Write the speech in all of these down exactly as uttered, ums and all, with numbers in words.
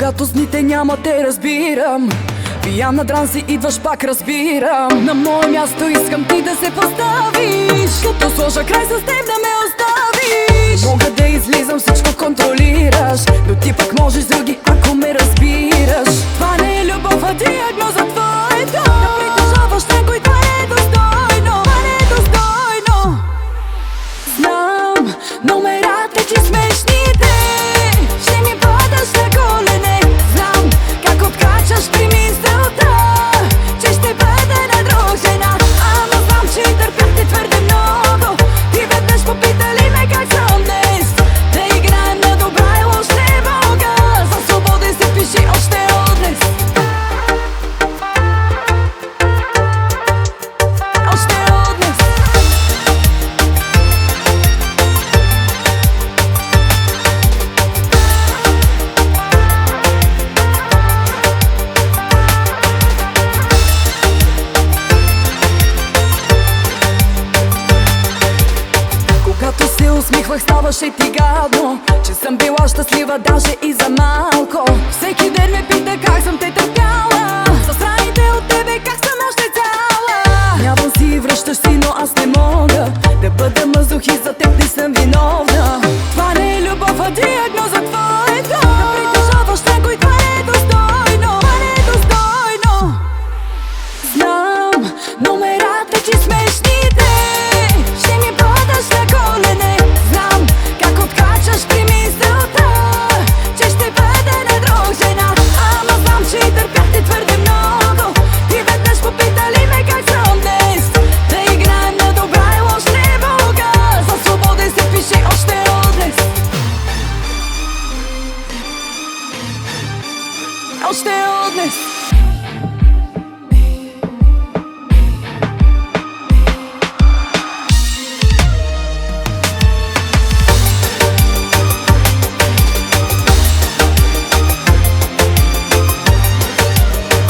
Когато сните няма, те разбирам. Пиян на дран си идваш, пак разбирам. На мое място искам ти да се поставиш, като сложа край с теб да ме оставиш. Мога да излизам, всичко контролираш, но ти пък можеш с други, ако ме разбираш. Това не е любов, а диагноза твоето. Да притежаваш някой, това не е достойно. Това не е достойно. Знам, номерата ти смешните, ще ми падаш на колене. Знам как откачаш при мисълта, че ще бъде на друг жена. Ама знам, че търпях те твърде много. Ти веднъж попита ли ме как съм днес? Да играем на добра и лош не мога. За свобода се пиши още от днес. Още от днес. Когато се усмихвах, ставаше ти гадно, че съм била щастлива даже и за малко. Всеки ден ме пита как съм те търпяла, с раните от тебе как съм още цяла. Нямам си, връщаш си, но аз не мога да бъда мазохист, за теб не съм виновна. Това не е любов, а диагноза твоето. Да притежаваш някой, това не е достойно. Това не е достойно. Знам, номерата ти смешните, ще ми падаш на колене. Знам как откачаш при мисълта, че ще бъде на друг жена. Ама знам, че търпях те твърде много. Ти веднъж попита ли ме как съм днес? Да играем на добра и лош не мога. За свобода се пише още от днес. Още от днес.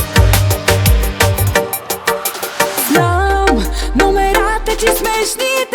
Знам, номерата ти смешните,